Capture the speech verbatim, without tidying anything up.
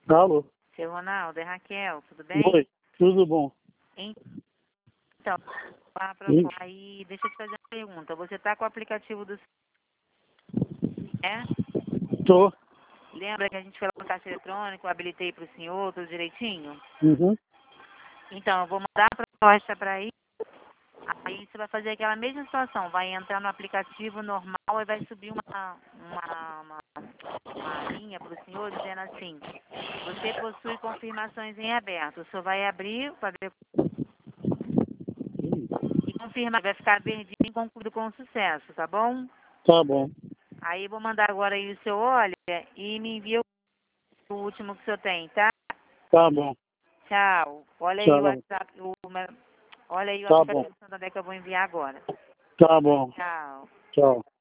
Alô? Seu Ronaldo, é Raquel, tudo bem? Oi, tudo bom? Então, ah, pra- Sim. aí, deixa eu te fazer uma pergunta. Você tá com o aplicativo do... É? Tô. Lembra que a gente foi lá no caixa eletrônico, eu habilitei pro senhor, tudo direitinho? Uhum. Então, eu vou mandar a proposta para aí. Aí você vai fazer aquela mesma situação. Vai entrar no aplicativo normal e vai subir uma, uma, uma, uma linha para o senhor dizendo assim: você possui confirmações em aberto. O senhor vai abrir para ver e confirmar. Vai ficar verdinho concluído com sucesso, tá bom? Tá bom. Aí vou mandar agora aí o seu olha e me envia o último que o senhor tem, tá? Tá bom. Tchau. Olha aí o Tchau. WhatsApp, o, olha aí o Tá bom. aplicativo do Santander que eu vou enviar agora. Tá bom. Tchau. Tchau.